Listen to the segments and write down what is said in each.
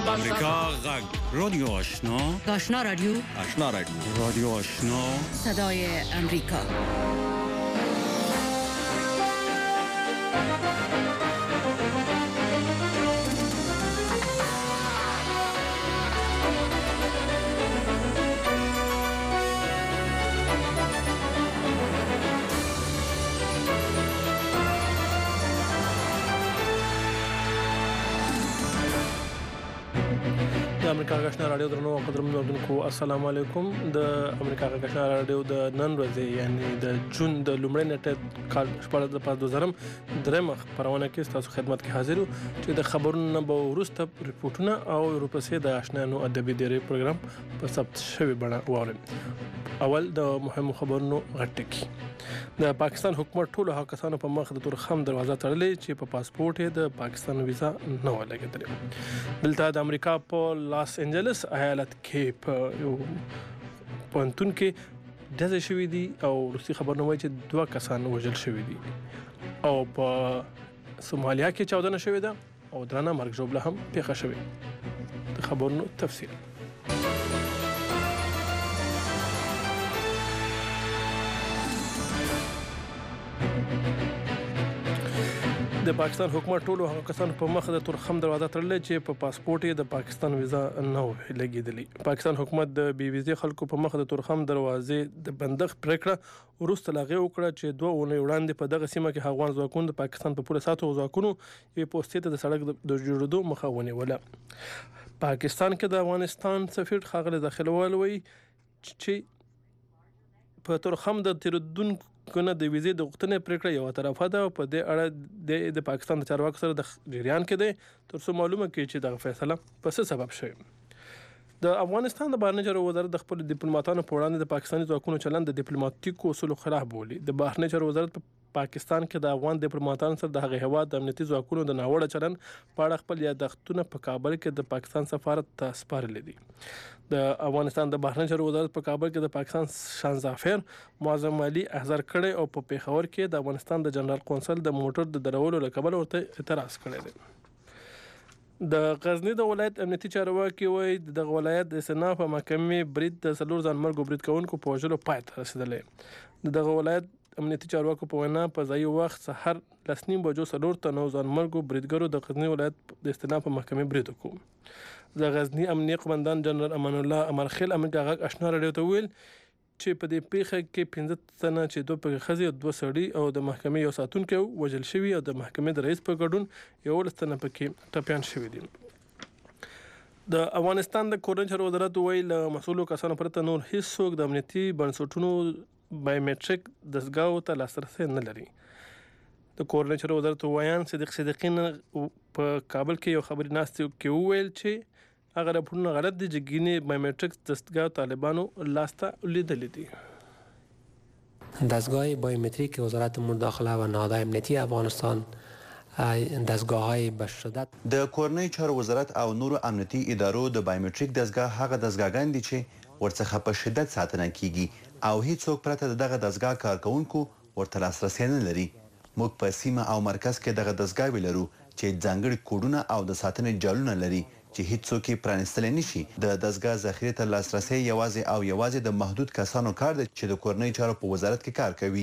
امریکا غږ رادیو آشنا آشنا رادیو رادیو آشنا صدای امریکا. امریکا غږ رادیو درنو قدرمنو اوریدونکو السلام علیکم. د امریکا غږ رادیو د نن ورځې یعنی د جون د لومړۍ نیټه کال 2023 درېمه خبرونه کې تاسو خدمت کې حاضر یو چې د خبرونو به وروسته ریپورتونه او ورپسې د آشنانو ادبي ډیری پروګرام په ثبت شوی بڼه واورئ. اول د مهمو خبرونو غټکی. د پاکستان حکومت ټولو هغه کسانو په مخ د تورخم دروازه تړلې چې په پاسپورت یې د پاکستان ویزا نه ولګېدلې. دلته د امریکا په لاس انجلس ایالت کې په یو پوهنتون کې ډزې شوې دي او وروستي خبرونه وایي چې 2 کسان وژل شوي دي او په سومالیا کې چاودنه شوې ده او درنه مرګ ژوبله هم پیښه شوې. د خبرونو تفصیل د پاکستان حکومت ټولو هغه کسانو په مخ د تورخم دروازه تړلې چې په پاسپورت یې د پاکستان ویزا نه لګېدلې. پاکستان حکومت د بي ویزې خلکو په مخ د تورخم دروازې د بندښت پریکړه وروسته لاغې وکړه چې 2 اونۍ وړاندې په دغه سیمه کې افغان ځواکونو د پاکستان په پوره ساتو ځواکونو یې پوسټې ته د سړک د جوړېدو مخه ونیوله. پاکستان کې د افغانستان سفیر ښاغلی داخلوال وایي چې په تورخم د تیرودونکو کنه د ویزې د غوښتنې پریکړه یو طرفه ده او په دې اړه د پاکستان د چارواکو سره د جریان کې دی تر څو معلومه کړي چې دغه فیصله په څه سبب شوی. د افغانستان د بهرنی چارو وزارت د خپل ډیپلوماټانو په وړاندې د پاکستاني ځواکونو چلند د ډیپلوماټیکو اصولو خلاف بولي. د بهرنی چارو وزارت په پاکستان کې د افغان ډیپلوماټانو سره د هغه هواد د امنیتي ځواکونو د ناوړه چلند په اړه خپل یادښتونه په کابل کې د پاکستان سفارت ته سپارلي دي. د افغانستان د بهرنی چارو وزارت په کابل کې د پاکستان شانزافر معظم علي احضار کړي او په پیښور کې د افغانستان د جنرال قونسل د موټر د درولو لپاره ورته اعتراض کړی دی. د غزنی د ولایت امنیتي چارواکي وایي د ولایت د استئناف محکمې برید د 4 ځانمرګو برید کوونکو په وژلو پای ته رسیدلی. دغه ولایت امنیتي چارواکو په وینا په ځایي وخت سحر 9:30 بجو 4 تنو ځانمرګو بریدګرو د غزنی ولایت د استئناف محکمې برید وکړ. د غزنی امنیه قومندان جنرال امان الله امرخیل امریکا غږ آشنا رادیو ته ویل چې په دې پیښه کې 15 تنه چې 2 په ښځې او 2 سړي او د محکمې یو ساتونکی وژل شوي او د محکمې د رئیس په ګډون 11 تنه پکې ټپیان شوي دي. د افغانستان د کورنۍ چارو وزارت ویل له مسؤلو کسانو پرته نور هیڅ څوک د امنیتي بنسټونو بایومټریک دستګاو ته لاسرسی نه لري. د کورنۍ چارو وزارت ویان صدیق صدیقین په کابل کې یو خبري ناستې کې ویل چې هغه راپورونه غلط دي چې ګینې بایومټریک دستګاه طالبانو لاسته لیدلې دي. دستگاه بایومتریک وزارت امور داخله و نهادهای امنیتی افغانستان دستگاه‌های به شدت د کورنۍ چارو وزارت او نورو امنیتي ادارو د بایومټریک دستگاه هغه دستګاهګان دي چې ورڅخه په شدت ساتنه کیږي او هیڅوک پرته دغه دستگاه کارکونکو ورته لاسرسی نه لري. موږ په سیمه او مرکز کې دغه دستګاوې لرو چې ځانګړي کوډونه او د ساتنې جالونه لري چې هیڅوک یې پرانستلی نشي. د دستګاه ذخیرې ته لاسرسی یوازې د محدود کسانو کار دی چې د کورنۍ چارو په وزارت کې کار کوي.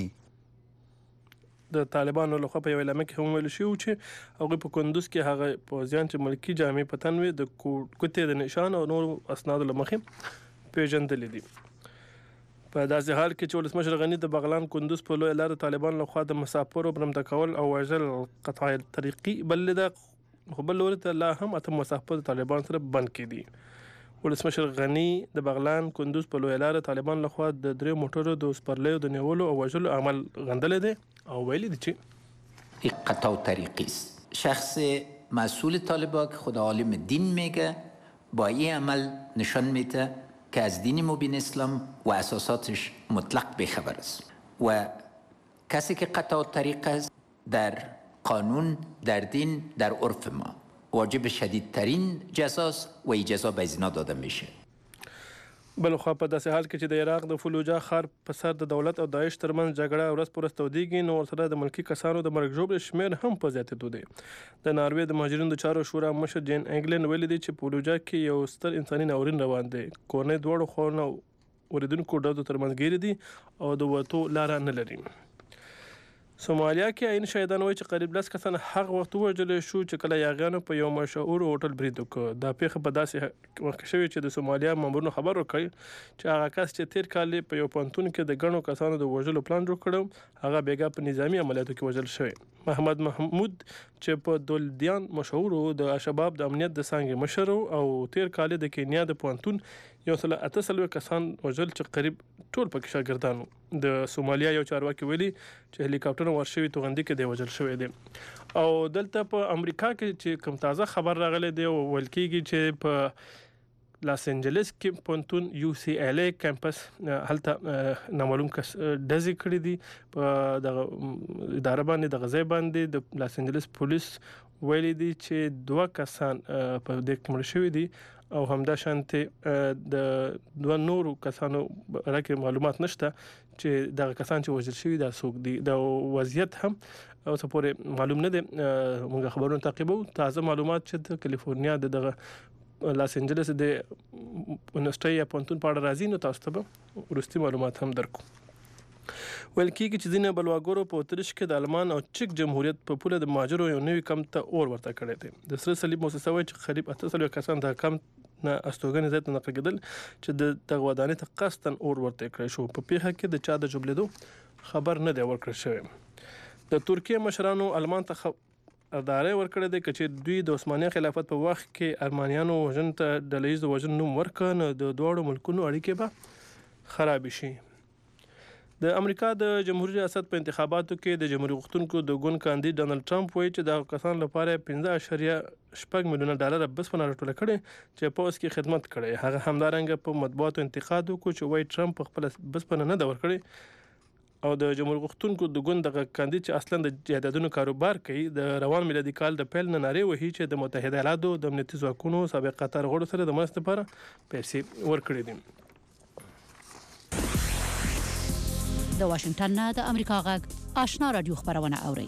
د طالبانو لخوا په یو اعلامیه کې هم ویل شوي چې هغوی په کندوز کې هغه پوځیان چې ملکي جامې په تن وي د ګوتې د نشان او نورو اسنادو له مخې پیژندلي دي. په داسې حال کې چې ولسمشر غني د بغلان کندوز په لویه لار د طالبانو لخوا د مسافرو برمته کول او وژل قطع طریقي بللی ده، خو بل لوري ته لا هم 8 مسافر د طالبان سره بند کړي. ولسمشر غني د بغلان کندوز په لویه لار طالبان لخوا د 3 موټرو د سپرلیو د نیولو او وژلو عمل غندلی دی او ویلي دی چې این قطع طریقی است. شخص مسئول طالبان که خود عالم دین میگه با این عمل نشان میده که از دین مبین اسلام و اساساتش مطلق بیخبر است و کسی که قطع طریق است در قانون، در دین، در عرف ما واجب شدیدترین جزاست و این جزا به زنا داده میشه. بل خو په داسې حال کې چې د عراق د فلوجا ښار په سر د دولت او داعش ترمنځ جګړه ورځ په ورځ تودېږي، نو ورسره د ملکي کسانو د مرګ ژوبلې شمېر هم په زیاتېدو دی. د ناروې د مهاجرینو د چارو شورا مشر جین انګلند ویلي دی چې فلوجا کې یو ستر انساني ناورین روان دی. کورنۍ دواړو خواوو اوریدونکو ډزو ترمنځ ګیرې دي او د وتو لاره نه لري. سومالیا کې عین شهیدان وایي چې قریب 10 کسان هغه وخت ووژل شو چې کله یاغیانو په یو مشهور هوټل برید وکړ. دا پیښه په داسې وخت کې شوې چې د سومالیا مامورینو خبر ورکړ چې هغه کس چې تیر کال په یو پوهنتون کې د ګڼو کسانو د وژلو پلان جوړ کړو هغه بیګا په نظامی عملیاتو کې وژل شوی. محمد محمود چې په دولدیان مشهور د شباب د امنیت د څانګې مشر او تیر کال د کینیا د پوهنتون 138 کسان وژل چې قریب ټول پکې شاګردانو. د سومالیا یو چارواکي ویلي چې هلیکاپټر ورشوي توغندي کې دی وژل شوی دی. او دلته په امریکا کې چې کوم تازه خبر راغلی دی ویل کېږي چې په لاس انجلس کې پوهنتون UCLA کمپس هلته نامعلوم کس ډزې کړې دي په دغه اداره باندې د غزې باندې. د لاس انجلس پولیس ویلي دي چې 2 کسان په دې کې مړ شوي دي او همدا شانته د 2 نورو کسانو راکې معلومات نشته چې دغه کسان چې وژل شوي دا څوک دي. د وضعیت هم اوس پورې معلوم نه دي. موږ خبرونه تعقیبو. تازه معلومات چې د کالیفورنیا دغه لاس انجلس د یونیورسيټي یا پوهنتون په اړه راځي، نو تاسو ته به وروستي معلومات هم درکو. ویل کېږي چې ځینې بلواګرو په اتریش کې د المان او چک جمهوریت په پوله د مهاجرو یو نوي کمپ ته اور ورته کړی دی. د سره صلیب موسسه وایي چې قریب 800 کسان د کمپ نه استوګنې ځای ته نقل کېدل چې د دغه ودانۍ ته قصداً اور ورته کړی شو. په پیښه کې د چا د جوړېدو خبر نه دی ورکړل شوی. د ترکیه مشرانو المان ته ادارې ورکړې دي چې دوی د عثماني خلافت په وخت کې ارمانیانو وژن ته ډلهییز وژن نوم ورکړ، نو د دواړو ملکونو اړیکې به خراب شي. د امریکا د جمهوریت ریاست په انتخاباتو کې د جمهوریت غوښتونکو د ګوند کاندید ډانلډ ټرمپ وایي چې د کسان لپاره 15.8 میلیونه ډالر بسپنه راټوله کړې چې پوس کې خدمت کړي. هغه همدارنګه په مطبوعاتو انتقاد وکړ چې وایي ټرمپ خپل بسپنه نه دا ورکړي او د جمهوریت غوښتونکو د ګوند د کاندید چې اصلا د جایدادونو کاروبار کوي د روان میلادي کال د پیل نه نارې وهي چې د متحده ایالاتو د امنیتي ځواکونو سابق قطر غړو سره د مرستې لپاره پیسې ورکړي دي. د واشنگټن نه د امریکا غږ آشنا رادیو خبرونه اوري.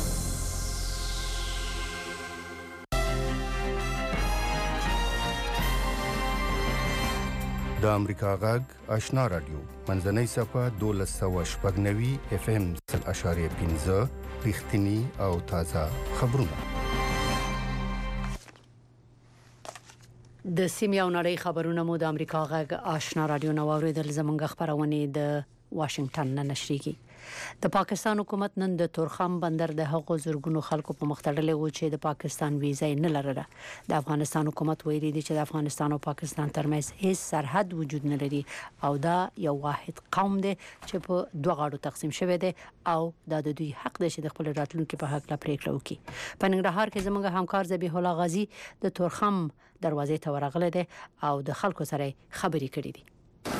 د امریکا غږ آشنا رادیو منځنۍ صفه 1290 FM 0.15 رښتینی او تازه خبرونه. د سیمې او نړۍ خبرونه مو د امریکا غږ آشنا رادیو نو اوریدل. زمونږ خبرونه د واشنگټن نه نشریږي. د پاکستان حکومت نن د تورخم بندر د هغو زورګونو خلکو په مختړلې و چې د پاکستان ویزا نه لرله. د افغانستان حکومت ویلي دی چې د افغانستان او پاکستان ترمنځ هیڅ سرحد وجود نه لري او دا یو واحد قوم دی چې په 2 غاړو تقسیم شوی دی او دا د دوی حق دی چې د خپل راتلونکو په حق لا پریکړه وکړي. په ننګرهار کې زموږ همکار ذبیح الله غازی د تورخم دروازې ته ورغلی دی او د خلکو سره خبرې کړې دي.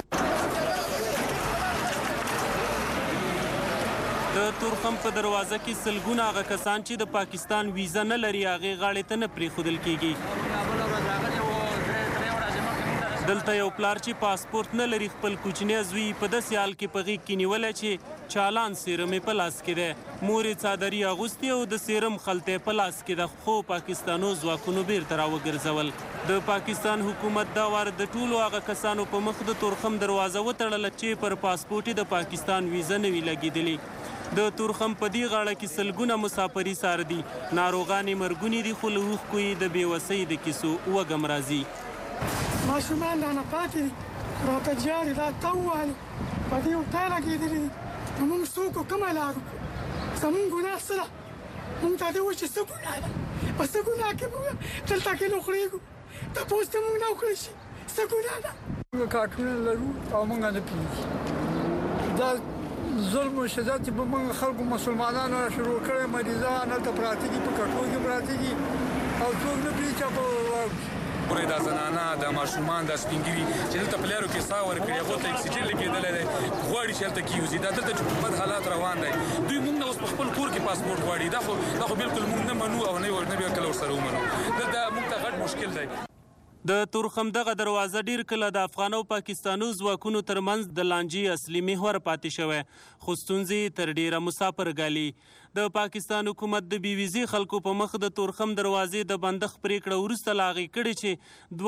د تورخم په دروازه کې سلګونه هغه کسان چې د پاکستان ویزا نه لري هغه غاړې ته نه پریښودل کیږي. دلته یو پلار چې پاسپورت نه لري خپل کوچنی زوی په داسې حال کې په غېږ کې نیولی چې چالان سیرم یې په لاس کې دی. مور یې څادري اغوستې او د سیرم خلطه په لاس کې ده، خو پاکستانو ځواکونو بیرته راوګرځول. د پاکستان حکومت دا وار د ټولو هغه کسانو په مخ د تورخم دروازه وتړله چې پر پاسپورت د پاکستان ویزا نه وي لګېدلې. د تورخم په دې غاړه کې سلګونه مسافري سار دي، ناروغانې مرګونې دي، خو له اوښکو یې د بېوسۍ د کیسو وږم راځي. ماشومان رانه پاتې دي، راته جاري دا تاووالي په دې ورته لګېدلي دي. نو موږ څوک کومه لار وکړو؟ زموږ ګناه څه ده؟ موږ ته دې وایي چې څه ګناه ده؟ په څه ګناه کې موږ دلته کې نوخړېږو؟ تپوس ته موږ نه وکړی شي څه ګناه ده؟ موږ کارټونه لرو او موږ نه پوهېږو. دا ظلم او شدت په موږ خلکو مسلمانانو شروع کړی. مریضان هلته پراته دي، په کټو کې پراته دي او څوک نه پوهېږي چې په پورې دا زنانه د ماشومان د سپینګري چې دلته په لارو کې ساه ورکړي، هغو ته اکسیجن لګېدلی دی، غواړي چې هلته کېوځي. دا دلته چې بد حالات روان دی، دوی موږ نه اوس په خپل کور کې پاسپورټ غواړي. دا خو بالکل موږ نه منو او نه به کله ورسره ومنو. دلته موږ ته غټ مشکل دی. د تورخم دغه دروازه ډیر کله د افغان او پاکستانو ځواکونو ترمنځ د لانجې اصلي محور پاتې شوی، خو ستونزې تر ډیره مسافر ګالي. د پاکستان حکومت د بي ویزې خلکو په مخ د تورخم دروازې د بندښت پریکړه وروسته لاغې کړې چې